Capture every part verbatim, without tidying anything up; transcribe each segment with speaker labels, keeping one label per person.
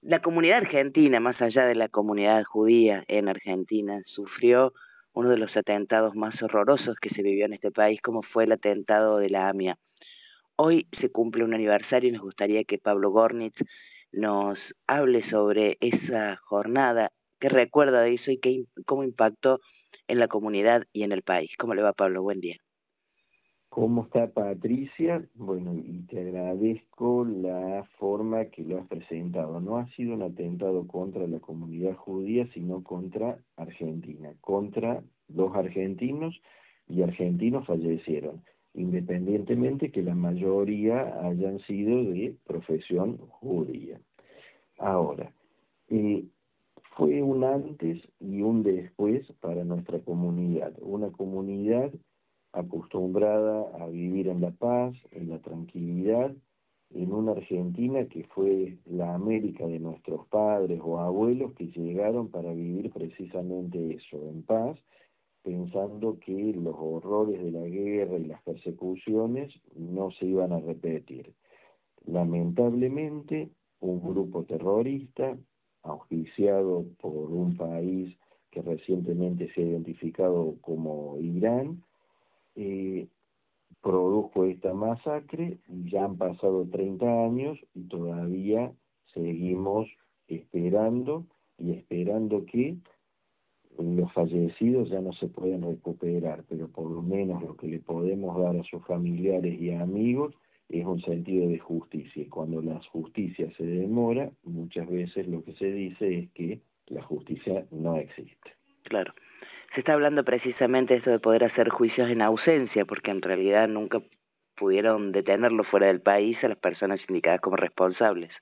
Speaker 1: La comunidad argentina, más allá de la comunidad judía en Argentina, sufrió uno de los atentados más horrorosos que se vivió en este país, como fue el atentado de la AMIA. Hoy se cumple un aniversario y nos gustaría que Pablo Gornitz nos hable sobre esa jornada, qué recuerda de eso y qué, cómo impactó en la comunidad y en el país. ¿Cómo le va, Pablo? Buen día.
Speaker 2: ¿Cómo está, Patricia? Bueno, y te agradezco la forma que lo has presentado. No ha sido un atentado contra la comunidad judía, sino contra Argentina, contra dos argentinos, y argentinos fallecieron, independientemente que la mayoría hayan sido de profesión judía. Ahora, eh, fue un antes y un después para nuestra comunidad, una comunidad acostumbrada a vivir en la paz, en la tranquilidad, en una Argentina que fue la América de nuestros padres o abuelos que llegaron para vivir precisamente eso, en paz, pensando que los horrores de la guerra y las persecuciones no se iban a repetir. Lamentablemente, un grupo terrorista, auspiciado por un país que recientemente se ha identificado como Irán, eh, produjo esta masacre. Ya han pasado treinta años y todavía seguimos esperando y esperando que los fallecidos ya no se pueden recuperar, pero por lo menos lo que le podemos dar a sus familiares y amigos es un sentido de justicia. Y cuando la justicia se demora, muchas veces lo que se dice es que la justicia no existe.
Speaker 1: Claro. Se está hablando precisamente de eso de poder hacer juicios en ausencia, porque en realidad nunca pudieron detenerlo fuera del país a las personas indicadas como responsables.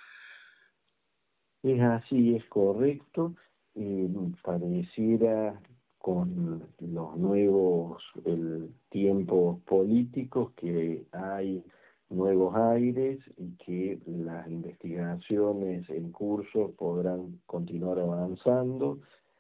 Speaker 2: Es así, es correcto. Eh, pareciera con los nuevos el, tiempos políticos que hay nuevos aires y que las investigaciones en curso podrán continuar avanzando.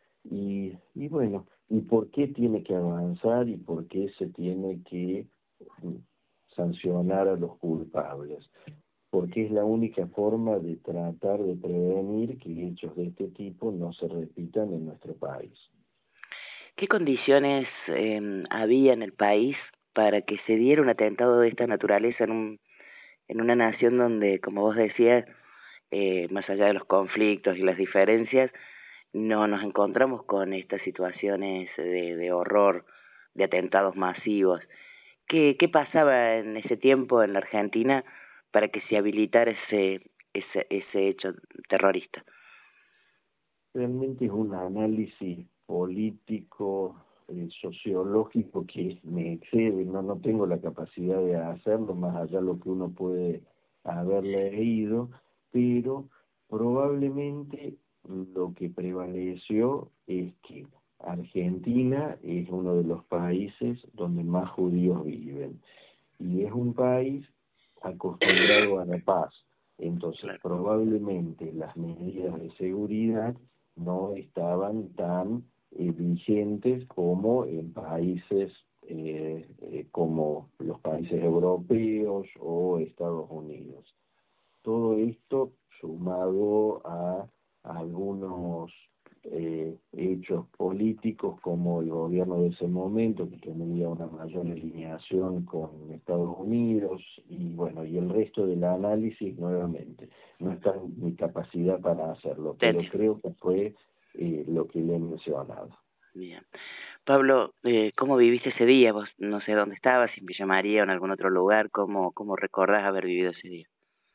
Speaker 2: Y, y bueno, ¿y por qué tiene que avanzar y por qué se tiene que mm, sancionar a los culpables? Porque es la única forma de tratar de prevenir que hechos de este tipo no se repitan en nuestro país.
Speaker 1: ¿Qué condiciones eh, había en el país para que se diera un atentado de esta naturaleza en un en una nación donde, como vos decías, eh, más allá de los conflictos y las diferencias, no nos encontramos con estas situaciones de, de horror, de atentados masivos? ¿Qué, qué pasaba en ese tiempo en la Argentina para que se habilitara ese, ese, ese hecho terrorista?
Speaker 2: Realmente es un análisis político, eh, sociológico que me excede, no, no tengo la capacidad de hacerlo más allá de lo que uno puede haber leído, pero probablemente lo que prevaleció es que Argentina es uno de los países donde más judíos viven y es un país acostumbrado a la paz. Entonces,
Speaker 1: Claro.
Speaker 2: probablemente las medidas de seguridad no estaban tan eh, vigentes como en países eh, eh, como los países europeos o Estados Unidos. Todo esto sumado a, a algunos eh, hechos políticos como el gobierno de ese momento que tenía una mayor alineación con Estados Unidos y bueno, y el resto del análisis nuevamente no está en mi capacidad para hacerlo, pero creo que fue eh, lo que le he mencionado.
Speaker 1: Bien. Pablo, eh, ¿cómo viviste ese día? Vos no sé dónde estabas, si en Villa María o en algún otro lugar, ¿cómo, cómo recordás haber vivido ese día?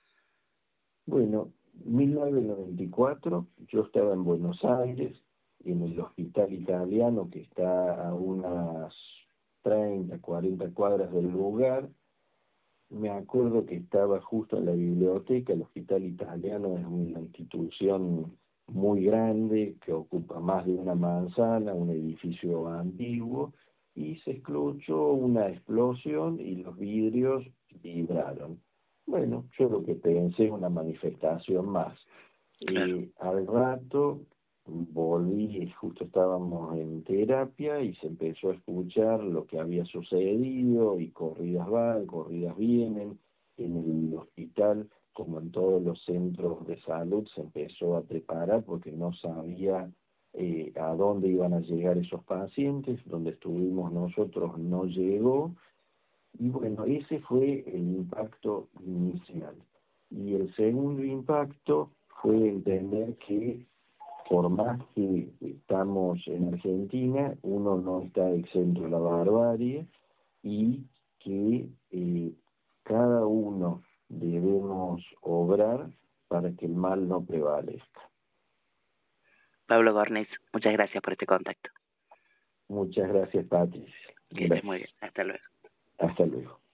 Speaker 2: Bueno, mil novecientos noventa y cuatro yo estaba en Buenos Aires, en el hospital italiano que está a unas treinta, cuarenta cuadras del lugar. Me acuerdo que estaba justo en la biblioteca. El hospital italiano es una institución muy grande que ocupa más de una manzana, un edificio antiguo, y se escuchó una explosión y los vidrios vibraron. Bueno, yo lo que pensé es una manifestación más.
Speaker 1: Claro.
Speaker 2: Eh, al rato volví, justo estábamos en terapia y se empezó a escuchar lo que había sucedido y corridas van, corridas vienen. En el hospital como en todos los centros de salud, se empezó a preparar porque no sabía eh, a dónde iban a llegar esos pacientes. Donde estuvimos nosotros no llegó. Y bueno, ese fue el impacto inicial. Y el segundo impacto fue entender que por más que estamos en Argentina, uno no está exento de la barbarie y que eh, cada uno debemos obrar para que el mal no prevalezca.
Speaker 1: Pablo Gorniz, muchas gracias por este contacto.
Speaker 2: Muchas gracias, Patricia.
Speaker 1: Que estés muy bien. Hasta luego.
Speaker 2: Hasta luego.